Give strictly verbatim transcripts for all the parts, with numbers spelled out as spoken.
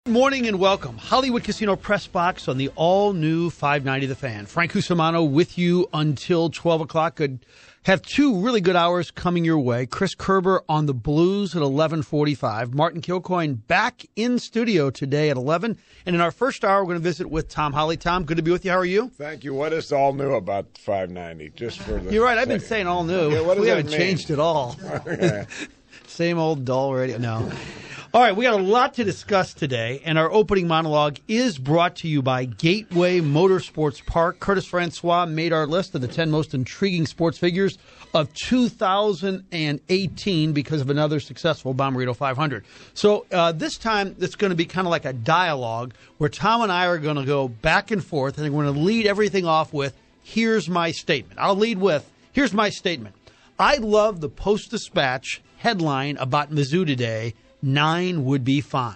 Good morning and welcome. Hollywood Casino Press Box on the all-new five ninety The Fan. Frank Cusimano with you until twelve o'clock. Good. Have two really good hours coming your way. Chris Kerber on the Blues at eleven forty-five. Martin Kilcoyne back in studio today at eleven. And in our first hour, we're going to visit with Tom Holly. Tom, good to be with you. How are you? Thank you. What is all new about five ninety? Just for the You're right. I've second. been saying all new. Yeah, what does we that haven't mean? changed at all. Okay. Same old dull radio. No. All right, we got a lot to discuss today, and our opening monologue is brought to you by Gateway Motorsports Park. Curtis Francois made our list of the ten most intriguing sports figures of two thousand eighteen because of another successful Bommarito five hundred. So uh, this time, it's going to be kind of like a dialogue where Tom and I are going to go back and forth, and we're going to lead everything off with, here's my statement. I'll lead with, here's my statement. I love the Post-Dispatch headline about Mizzou today. Nine would be fine.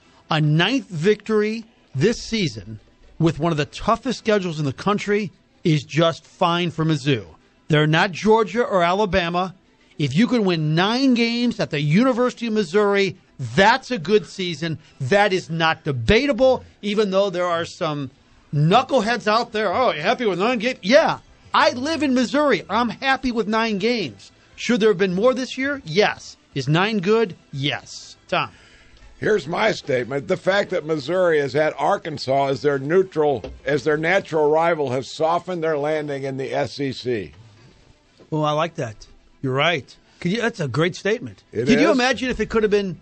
A ninth victory this season with one of the toughest schedules in the country is just fine for Mizzou. They're not Georgia or Alabama. If you can win nine games at the University of Missouri, that's a good season. That is not debatable, even though there are some knuckleheads out there. Oh, you happy with nine games? Yeah, I live in Missouri. I'm happy with nine games. Should there have been more this year? Yes. Is nine good? Yes. Tom. Here's my statement. The fact that Missouri is at Arkansas as their neutral, as their natural rival has softened their landing in the S E C. Oh, I like that. You're right. Could you, that's a great statement. It Could is. you imagine if it could have been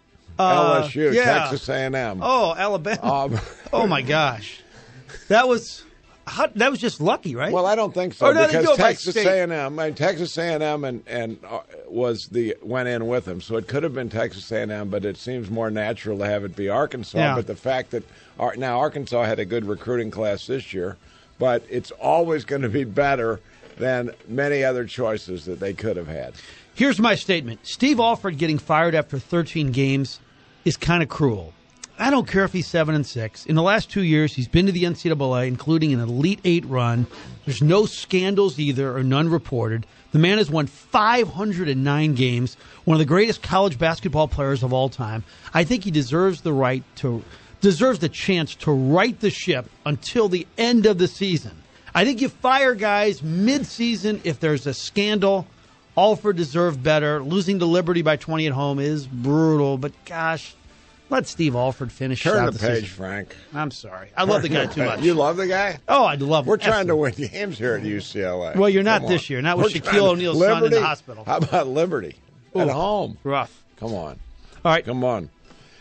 uh, L S U, yeah. Texas A and M. Oh, Alabama. Um, oh, my gosh. That was how, that was just lucky, right? Well, I don't think so Or no, they because go by Texas state. A and M, I mean, Texas A and M and and uh, was the went in with them, so it could have been Texas A and M, but it seems more natural to have it be Arkansas. Yeah. But the fact that Ar- now Arkansas had a good recruiting class this year, but it's always going to be better than many other choices that they could have had. Here's my statement. Steve Alford getting fired after thirteen games is kind of cruel. I don't care if he's seven and six. In the last two years, he's been to the N C double A, including an Elite Eight run. There's no scandals either, or none reported. The man has won five hundred nine games, one of the greatest college basketball players of all time. I think he deserves the right to, deserves the chance to right the ship until the end of the season. I think you fire guys mid-season if there's a scandal. Alford deserved better. Losing to Liberty by twenty at home is brutal, but gosh, let Steve Alford finish Turn out the the page, season. Frank. I'm sorry. I love the guy too much. You love the guy? Oh, I love him. We're trying to Absolutely. win games here at U C L A. Well, you're not Come this on. year. Not with We're Shaquille trying to- O'Neal's son in the Liberty? hospital. How about Liberty? At Ooh. home. Rough. Come on. All right. Come on.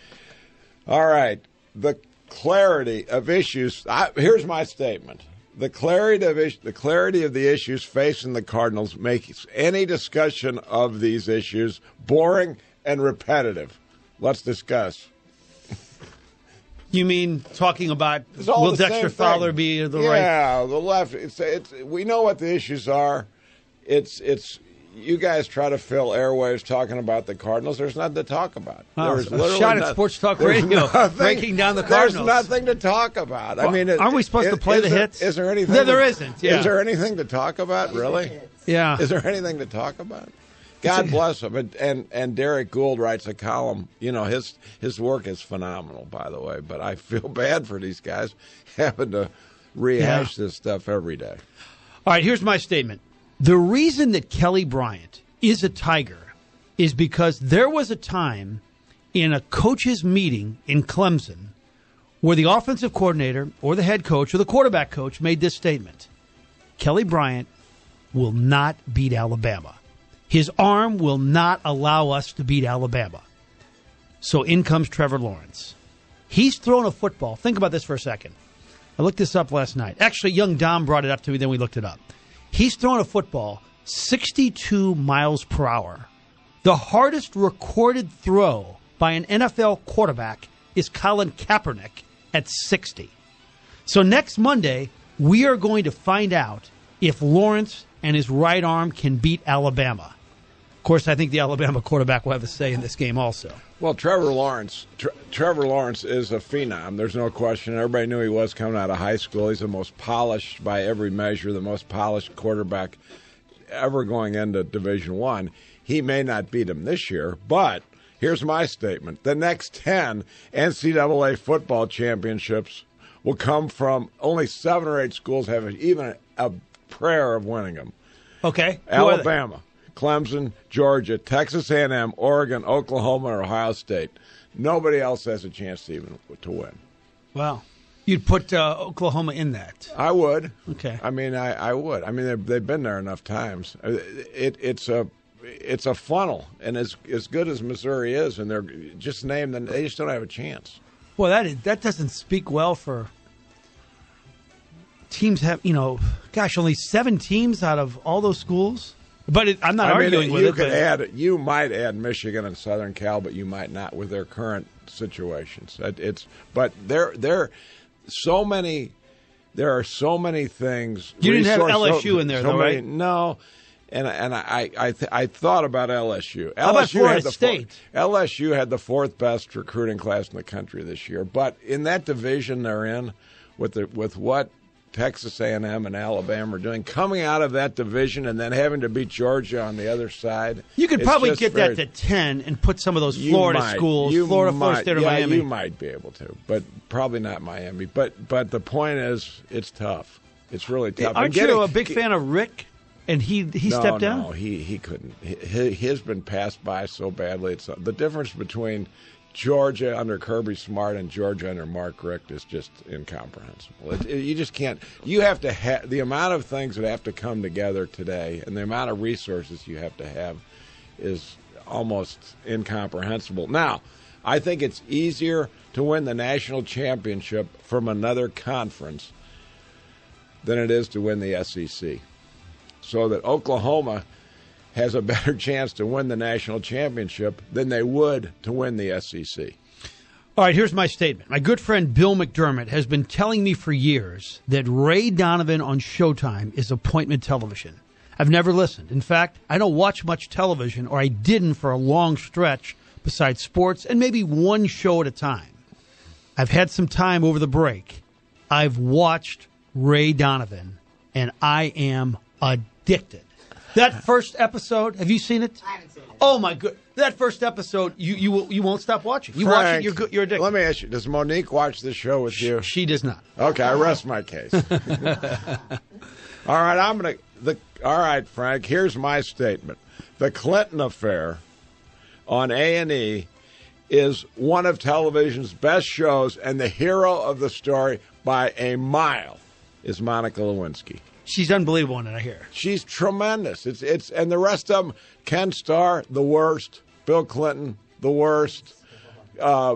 All right. The clarity of issues. I, here's my statement. The clarity of is, the clarity of the issues facing the Cardinals makes any discussion of these issues boring and repetitive. Let's discuss. You mean talking about It's all will the Dexter same Fowler thing. be the yeah, right? Yeah, the left. It's it's. We know what the issues are. It's it's. You guys try to fill airwaves talking about the Cardinals. There's nothing to talk about. Oh, There's a literally shot at nothing- Sports Talk there's Radio, nothing- breaking down the Cardinals. There's nothing to talk about. I Well, mean, it- aren't we supposed to is- play is the there- hits? Is there anything? No, there to- isn't, yeah. Is there anything to talk about? Really? Yeah. Is there anything to talk about? God bless him. And, and and Derek Gould writes a column. You know, his his work is phenomenal, by the way. But I feel bad for these guys having to rehash Yeah. this stuff every day. All right, here's my statement. The reason that Kelly Bryant is a Tiger is because there was a time in a coach's meeting in Clemson where the offensive coordinator or the head coach or the quarterback coach made this statement. Kelly Bryant will not beat Alabama. His arm will not allow us to beat Alabama. So in comes Trevor Lawrence. He's thrown a football. Think about this for a second. I looked this up last night. Actually, young Dom brought it up to me, then we looked it up. He's thrown a football sixty-two miles per hour. The hardest recorded throw by an N F L quarterback is Colin Kaepernick at sixty. So next Monday, we are going to find out if Lawrence and his right arm can beat Alabama. Of course, I think the Alabama quarterback will have a say in this game also. Well, Trevor Lawrence, Tre- Trevor Lawrence is a phenom. There's no question. Everybody knew he was coming out of high school. He's the most polished by every measure, the most polished quarterback ever going into Division One. He may not beat him this year, but Here's my statement. The next ten N C double A football championships will come from only seven or eight schools have even a, a prayer of winning them. Okay. Alabama, Clemson, Georgia, Texas A and M, Oregon, Oklahoma, or Ohio State. Nobody else has a chance to even to win. Wow. You'd put uh, Oklahoma in that. I would. Okay. I mean, I, I would. I mean, they've, they've been there enough times. It, it's a it's a funnel, and as as good as Missouri is, and they're just named, and they just don't have a chance. Well, that is, that doesn't speak well for teams. Have you know? Gosh, only seven teams out of all those schools. But it, I'm not I arguing mean, with you it. could but add you might add Michigan and Southern Cal, but you might not with their current situations. It, it's but there there so many there are so many things. You didn't have resource- L S U so, in there, so though, many, right? No. And and I I th- I thought about L S U. How about L S U Florida had the State? Four, L S U had the fourth best recruiting class in the country this year. But in that division they're in, with the with what Texas A and M and Alabama are doing, coming out of that division and then having to beat Georgia on the other side, you could it's probably just get very, that to ten and put some of those you Florida might, schools, you Florida, Florida might, State, or yeah, Miami. you might be able to, but probably not Miami. But but the point is, it's tough. It's really tough. Aren't And getting- you a big fan of Rick? And he he no, stepped down? No, he he couldn't. He, he has been passed by so badly. It's the difference between Georgia under Kirby Smart and Georgia under Mark Richt is just incomprehensible. It, it, you just can't. You have to have the amount of things that have to come together today, and the amount of resources you have to have is almost incomprehensible. Now, I think it's easier to win the national championship from another conference than it is to win the S E C. So that Oklahoma has a better chance to win the national championship than they would to win the S E C. All right, here's my statement. My good friend Bill McDermott has been telling me for years that Ray Donovan on Showtime is appointment television. I've never listened. In fact, I don't watch much television, or I didn't for a long stretch, besides sports and maybe one show at a time. I've had some time over the break. I've watched Ray Donovan, and I am addicted. That first episode, have you seen it? I haven't seen it. Oh my good! That first episode, you you will, you won't stop watching. You watch it, you're good. You're addicted. Let me ask you: does Monique watch this show with you? She does not. Okay, I rest my case. All right, I'm gonna. The all right, Frank. Here's my statement: the Clinton affair on A and E is one of television's best shows, and the hero of the story by a mile is Monica Lewinsky. She's unbelievable in it, I hear. She's tremendous. It's it's and the rest of them: Ken Starr, the worst; Bill Clinton, the worst; uh,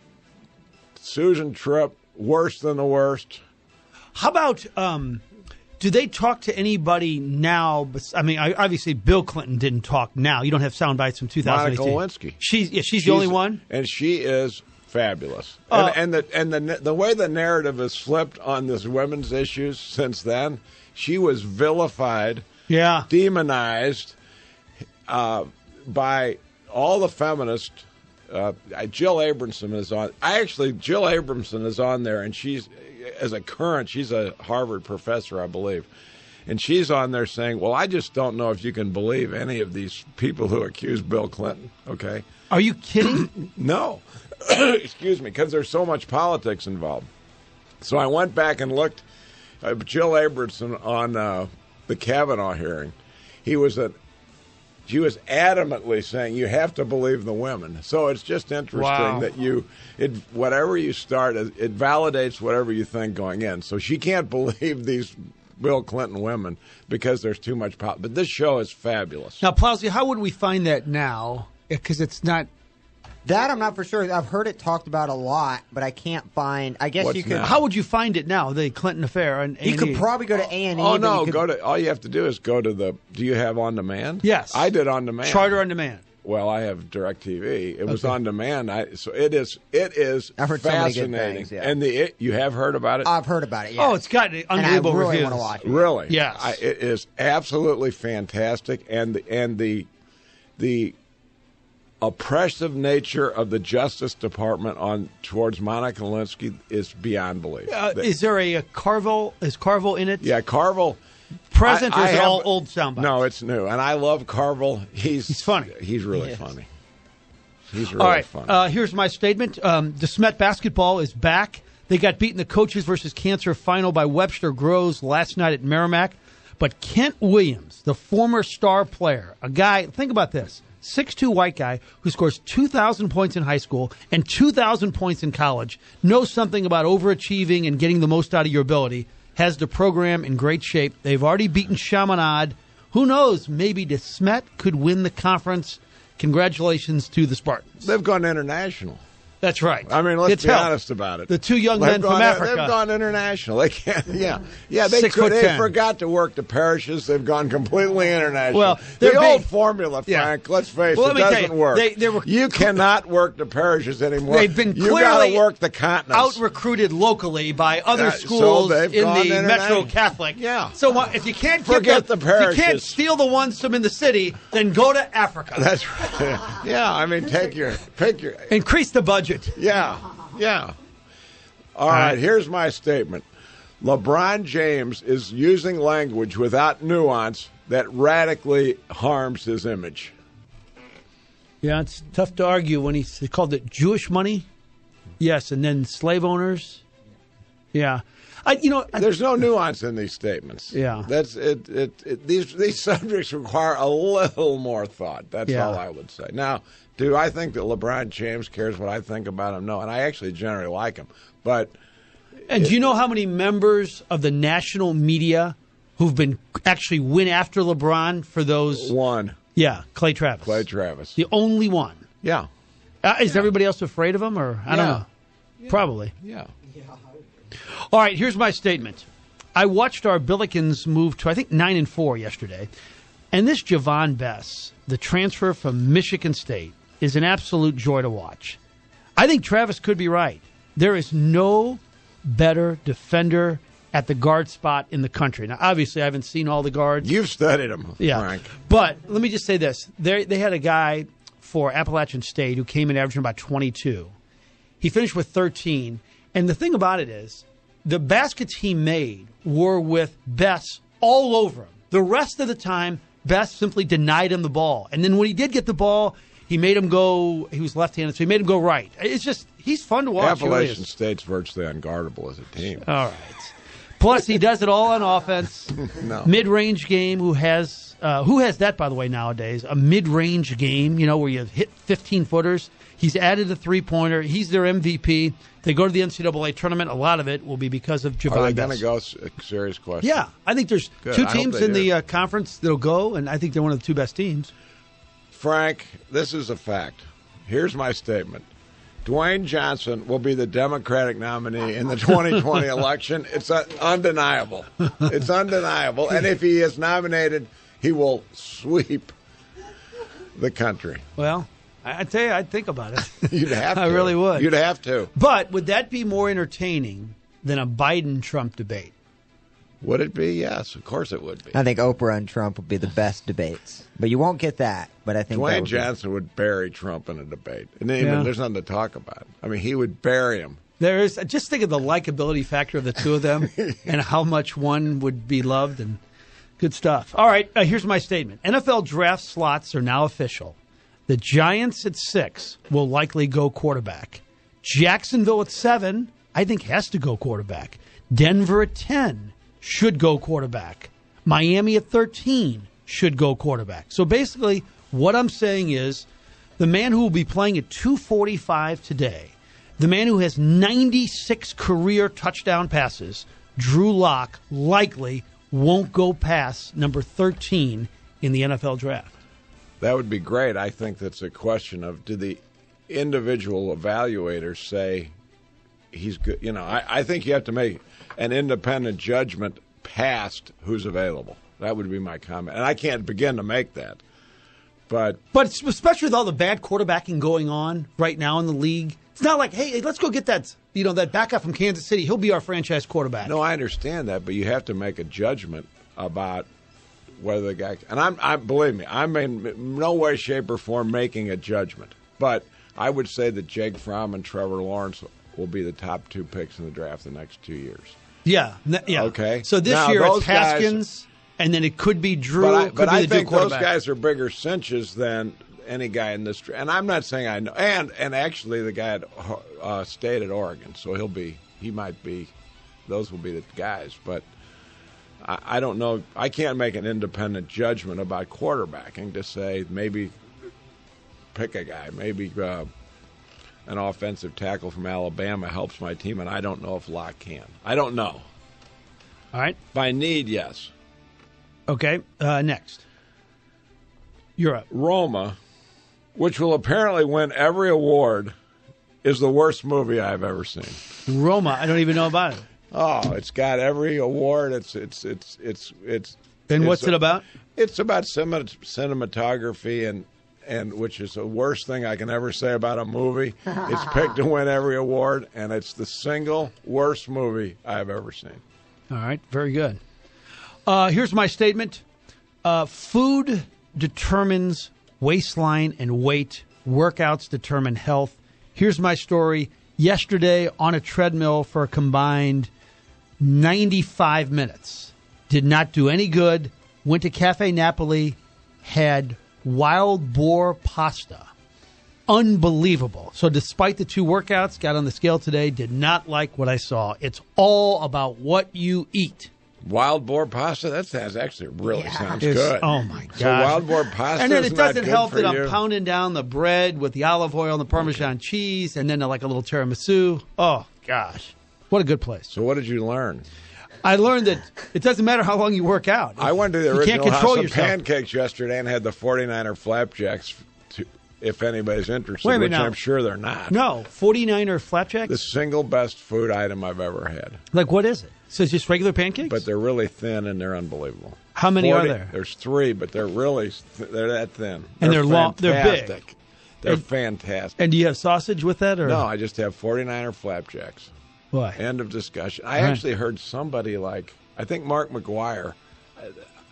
Susan Tripp, worse than the worst. How about, um, do they talk to anybody now? I mean, obviously Bill Clinton didn't talk now. You don't have sound bites from two thousand eighteen. Monica Lewinsky. She's yeah, she's, She's the only one. and she is fabulous. Uh, and, and the and the the way the narrative has flipped on this women's issues since then. She was vilified, Yeah. demonized uh, by all the feminists. Uh, Jill Abramson is on. I actually, Jill Abramson is on there, and she's, as a current, she's a Harvard professor, I believe. And she's on there saying, well, I just don't know if you can believe any of these people who accuse Bill Clinton, okay? Are you kidding? No. Excuse me, because there's so much politics involved. So I went back and looked. Uh, Jill Abramson on uh, the Kavanaugh hearing, he was a, she was adamantly saying you have to believe the women. So it's just interesting Wow. that you, it whatever you start, it validates whatever you think going in. So she can't believe these Bill Clinton women because there's too much politics. But this show is fabulous. Now, Plowsy, how would we find that now? Because it's not. That I'm not for sure. I've heard it talked about a lot, but I can't find. I guess What's you could. now? How would you find it now? The Clinton affair and You could probably go to A and E. Oh no! Go to all you have to do is go to the. Do you have on demand? Yes, I did on demand. Charter on demand. Well, I have DirecTV. It was Okay. on demand. I, so it is. It is I've heard so many good fascinating. things, yeah. And the it, you have heard about it. I've heard about it. Yeah. Oh, it's got and unbelievable I really reviews. want to watch it. Really? Yes. I, it is absolutely fantastic, and the, and the the oppressive nature of the Justice Department on towards Monica Lewinsky is beyond belief. Uh, The- is there a, a Carville? Is Carville in it? yeah, Carville. Present I- or is I it have- all old sound bites? No, it's new, and I love Carville. He's He's funny. He's really He is. funny. He's really All right, fun. uh, here's my statement. Um, DeSmet basketball is back. They got beaten the Coaches versus Cancer final by Webster Groves last night at Merrimack. But Kent Williams, the former star player, a guy, think about this, six foot two white guy who scores two thousand points in high school and two thousand points in college, knows something about overachieving and getting the most out of your ability, has the program in great shape. They've already beaten Chaminade. Who knows, maybe DeSmet could win the conference. Congratulations to the Spartans. They've gone international. That's right. I mean, let's It's be help. honest about it. The two young They've men gone, from Africa. They've gone international. They can't. Yeah, yeah. They Six could, foot They ten. forgot to work the parishes. They've gone completely international. Well, the they're old big- formula, Yeah. Frank. Let's face Well, it, let me tell doesn't you, work. they- they were- you cannot work the parishes anymore. They've been you got clearly to work the continents. out recruited locally by other Yeah, so schools they've in gone the international. Metro Catholic. Yeah. So uh, if you can't Forget get the, the if you can't parishes. steal the ones from in the city, then go to Africa. That's right. Yeah, I mean, take your pick your. Increase the budget. Yeah, yeah. All right. right, here's my statement. LeBron James is using language without nuance that radically harms his image. Yeah, it's tough to argue when he he called it Jewish money. Yes, and then slave owners. Yeah, I you know I, There's no nuance in these statements. Yeah. That's it, it, it these these subjects require a little more thought. That's Yeah. all I would say. Now, do I think that LeBron James cares what I think about him? No, and I actually generally like him. But and do you know how many members of the national media who've been actually went after LeBron for those? one, Yeah, Clay Travis. Clay Travis. The only one. Yeah. Uh, is everybody else afraid of him, or I don't Yeah. know? Probably. Yeah. All right, here's my statement. I watched our Billikens move to, I think, nine and four yesterday, and this Javon Bess, the transfer from Michigan State, is an absolute joy to watch. I think Travis could be right. There is no better defender at the guard spot in the country. Now, obviously, I haven't seen all the guards. You've studied him, Yeah. Frank. But let me just say this. They, they had a guy for Appalachian State who came in averaging about twenty-two. He finished with thirteen. And the thing about it is, the baskets he made were with Bess all over him. The rest of the time, Bess simply denied him the ball. And then when he did get the ball, he made him go, he was left-handed, so he made him go right. It's just, he's fun to watch. he really Appalachian is. State's virtually unguardable as a team. All right. Plus, he does it all on offense. No. Mid-range game. Who has uh, who has that, by the way, nowadays? A mid-range game, you know, where you hit fifteen-footers. He's added a three-pointer. He's their M V P. They go to the N C double A tournament. A lot of it will be because of Javon Are they Bess. going to go? S- Serious question. Yeah, I think there's Good. two I hope teams they in the do. uh, conference that'll go, and I think they're one of the two best teams. Frank, this is a fact. Here's my statement. Dwayne Johnson will be the Democratic nominee in the twenty twenty election. It's uh, undeniable. It's undeniable. And if he is nominated, he will sweep the country. Well, I, I tell you, I'd think about it. You'd have to. I really would. You'd have to. But would that be more entertaining than a Biden-Trump debate? Would it be? Yes, of course it would be. I think Oprah and Trump would be the best debates, but you won't get that. But I think that Dwayne would be- Johnson would bury Trump in a debate. And even Yeah. there's nothing to talk about. I mean, he would bury him. There is. Just think of the likability factor of the two of them and how much one would be loved and good stuff. All right, uh, here's my statement. N F L draft slots are now official. The Giants at six will likely go quarterback. Jacksonville at seven, I think, has to go quarterback. Denver at ten should go quarterback. Miami at thirteen should go quarterback. So basically, what I'm saying is the man who will be playing at two forty-five today, the man who has ninety-six career touchdown passes, Drew Lock, likely won't go past number thirteen in the N F L draft. That would be great. I think that's a question of do the individual evaluators say he's good? You know, I, I think you have to make an independent judgment past who's available. That would be my comment. And I can't begin to make that. But But it's- especially with all the bad quarterbacking going on right now in the league, it's not like, hey, let's go get that, you know, that backup from Kansas City. He'll be our franchise quarterback. no, I understand that, but you have to make a judgment about whether the guy. And I'm, I believe me, I'm in no way, shape, or form making a judgment. But I would say that Jake Fromm and Trevor Lawrence will be the top two picks in the draft the next two years. Yeah, n- yeah. Okay. So this Now, year it's those guys- Haskins, and then it could be Drew. But I, could but be I the think Duke those quarterback. guys are bigger cinches than any guy in this. And I'm not saying I know. And and actually, the guy at, uh, stayed at Oregon, so he'll be. He might be. Those will be the guys, but I, I don't know. I can't make an independent judgment about quarterbacking to say maybe pick a guy, maybe uh, an offensive tackle from Alabama helps my team, and I don't know if Locke can. I don't know. All right. By need, yes. Okay. Uh, next, you're up. Roma, which will apparently win every award, is the worst movie I've ever seen. Roma, I don't even know about it. Oh, it's got every award. It's it's it's it's it's. And it's what's a, it about? It's about cinema, cinematography, and and which is the worst thing I can ever say about a movie. It's picked to win every award, and it's the single worst movie I've ever seen. All right, very good. Uh, here's my statement: uh, food determines waistline and weight. Workouts determine health. Here's my story. Yesterday on a treadmill for a combined ninety-five minutes. Did not do any good. Went to Cafe Napoli, had wild boar pasta. Unbelievable. So despite the two workouts, got on the scale today, did not like what I saw. It's all about what you eat. Wild boar pasta? That sounds actually really Yeah. sounds It's- good. Oh, my God. So wild boar pasta And then is it not doesn't good help for that you? I'm pounding down the bread with the olive oil and the Parmesan cheese, and then like a little tiramisu. Oh, gosh. What a good place. So what did you learn? I learned that it doesn't matter how long you work out. I went to the You original can't control House yourself. of Pancakes yesterday and had the forty-niner flapjacks, to, if anybody's interested, Wait a minute which now. I'm sure they're not. No, forty-niner flapjacks? The single best food item I've ever had. Like, what is it? So it's just regular pancakes? But they're really thin and they're unbelievable. How many are there? There's three, but they're really th- they're that thin. And they're long- they're big. fantastic. They're And- fantastic. And do you have sausage with that? Or No, I just have forty-niner flapjacks. Why? End of discussion. I Right. actually heard somebody like, I think Mark McGuire, uh,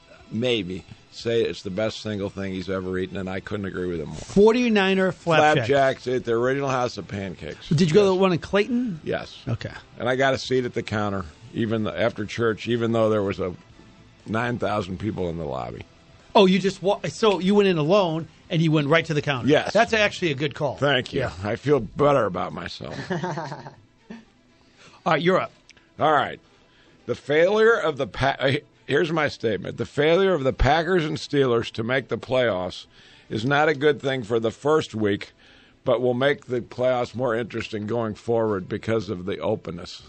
maybe, say it's the best single thing he's ever eaten, and I couldn't agree with him more. forty-niner flapjacks. Flapjacks at the original House of Pancakes. Did you go to the one in Clayton? Yes. Okay. And I got a seat at the counter, even th- after church, even though there was a nine thousand people in the lobby. Oh, you just wa- so you went in alone and you went right to the counter. Yes. That's actually a good call. Thank you. Yeah. I feel better about myself. All right, you're up. All right. The failure of the pa- uh, here's my statement. The failure of the Packers and Steelers to make the playoffs is not a good thing for the first week, but will make the playoffs more interesting going forward because of the openness.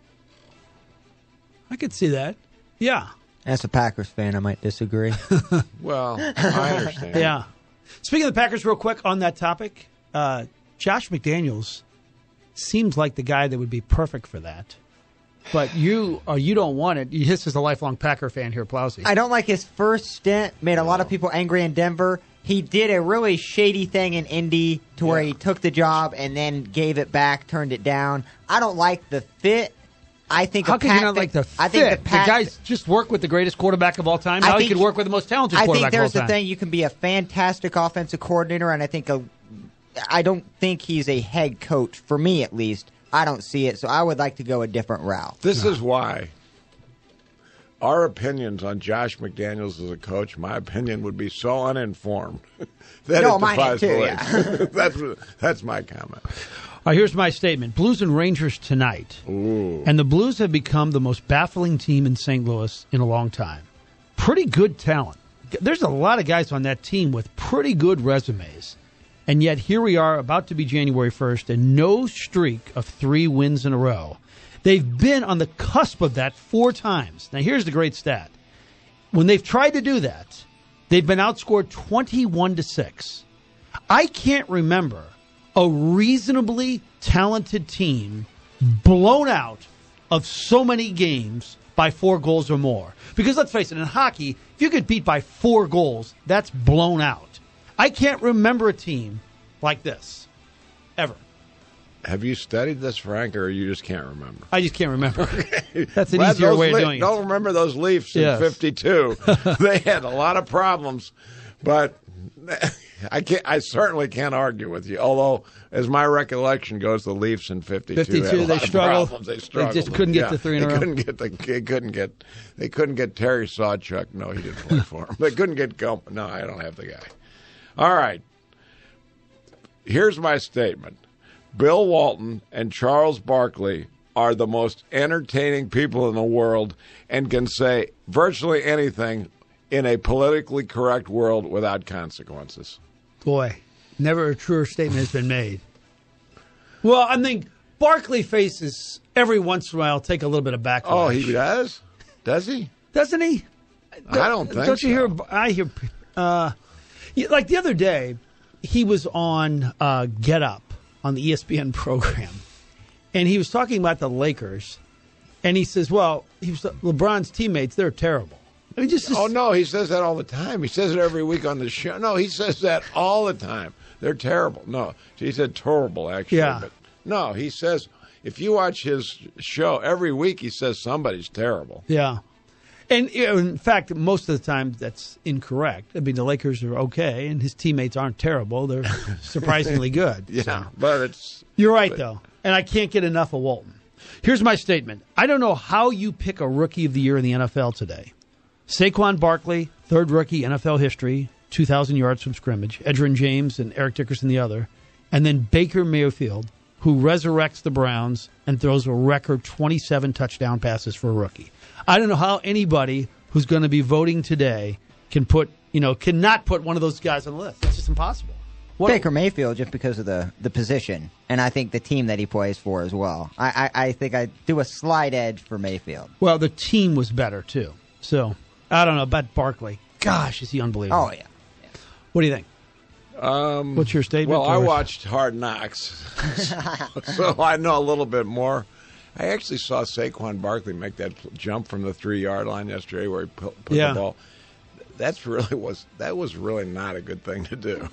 I could see that. Yeah. As a Packers fan, I might disagree. Well, I understand. Yeah. Speaking of the Packers, real quick on that topic, uh, Josh McDaniels seems like the guy that would be perfect for that. But you uh, you don't want it. This is a lifelong Packer fan here, Plowsy. I don't like his first stint. Made a lot of people angry in Denver. He did a really shady thing in Indy to where Yeah. he took the job and then gave it back, turned it down. I don't like the fit. I think How a can Pack- you not like the fit? I think the, the Pack- guy's just worked with the greatest quarterback of all time. I Now he think- could work with the most talented I quarterback think there's of all the time. thing. You can be a fantastic offensive coordinator, and I think a, I don't think he's a head coach for me at least. I don't see it, so I would like to go a different route. This is why our opinions on Josh McDaniels as a coach, my opinion would be so uninformed that No, it mine defies too, belief. yeah. that's that's my comment. All right, here's my statement. Blues and Rangers tonight. Ooh. And the Blues have become the most baffling team in Saint Louis in a long time. Pretty good talent. There's a lot of guys on that team with pretty good resumes. And yet here we are about to be January first and no streak of three wins in a row. They've been on the cusp of that four times. Now here's the great stat. When they've tried to do that, they've been outscored twenty-one to six. I can't remember a reasonably talented team blown out of so many games by four goals or more. Because let's face it, in hockey, if you get beat by four goals, that's blown out. I can't remember a team like this, ever. Have you studied this, Frank, or you just can't remember? I just can't remember. That's an Well, easier those way of Le- doing Don't it. remember those Leafs Yes. in fifty-two. They had a lot of problems, but I can't. I certainly can't argue with you. Although, as my recollection goes, the Leafs in fifty-two, had a fifty-two, lot they of struggled. problems. They They struggled. just couldn't get Yeah. to three in a they row. Couldn't get the, they couldn't get. They couldn't get Terry Sawchuk. No, he didn't play for them. They couldn't get Gump. No, I don't have the guy. All right. here's my statement. Bill Walton and Charles Barkley are the most entertaining people in the world and can say virtually anything in a politically correct world without consequences. Boy, never a truer statement has been made. Well, I think Barkley faces every once in a while take a little bit of backlash. Oh, he does? Does he? Doesn't he? I don't think Don't you so. hear? I hear. Uh, yeah, like the other day, he was on uh, Get Up on the E S P N program, and he was talking about the Lakers, and he says, "Well, he was LeBron's teammates. They're terrible." I mean, just, just Oh, no, he says that all the time. He says it every week on the show. No, he says that all the time. They're terrible. No, he said terrible, actually. Yeah. But no, he says, if you watch his show every week, he says somebody's terrible. yeah. And you know, in fact, most of the time that's incorrect. I mean, the Lakers are okay, and his teammates aren't terrible. They're surprisingly good. Yeah, So. but it's... You're right, but, though, and I can't get enough of Walton. Here's my statement. I don't know how you pick a Rookie of the Year in the N F L today. Saquon Barkley, third rookie, N F L history, two thousand yards from scrimmage. Edgerrin James and Eric Dickerson the other. And then Baker Mayfield, who resurrects the Browns and throws a record twenty-seven touchdown passes for a rookie. I don't know how anybody who's going to be voting today can put, you know, cannot put one of those guys on the list. It's just impossible. What, Baker Mayfield, just because of the, the position, and I think the team that he plays for as well. I, I, I think I do a slight edge for Mayfield. Well, the team was better, too. So, I don't know about Barkley. Gosh, is he unbelievable. Oh, yeah. What do you think? Um, What's your statement? Well, I George? watched Hard Knocks, so I know a little bit more. I actually saw Saquon Barkley make that jump from the three-yard line yesterday where he put, put Yeah. the ball. That's really was that was really not a good thing to do,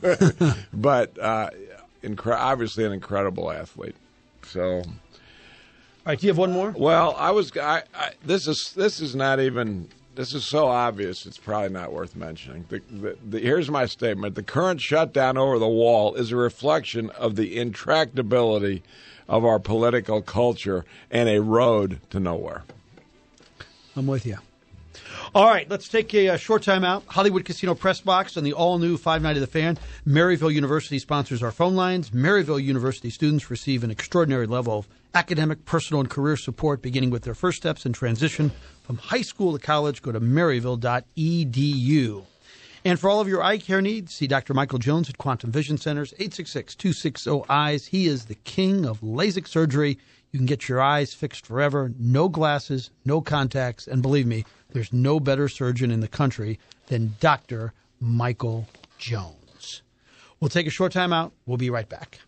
but uh, incre- obviously an incredible athlete. So, All right, do you have one more? well, I was I, I, this is this is not even this is so obvious. It's probably not worth mentioning. The, the, the, here's my statement: the current shutdown over the wall is a reflection of the intractability of our political culture and a road to nowhere. I'm with you. All right, let's take a, uh short time out. Hollywood Casino Press Box on the all-new Five Night of the Fan. Maryville University sponsors our phone lines. Maryville University students receive an extraordinary level of academic, personal, and career support beginning with their first steps in transition from high school to college. Go to maryville dot e d u. And for all of your eye care needs, see Doctor Michael Jones at Quantum Vision Centers, eight six six, two six zero, eyes. He is the king of LASIK surgery. You can get your eyes fixed forever. No glasses, no contacts. And believe me, there's no better surgeon in the country than Doctor Michael Jones. We'll take a short time out. We'll be right back.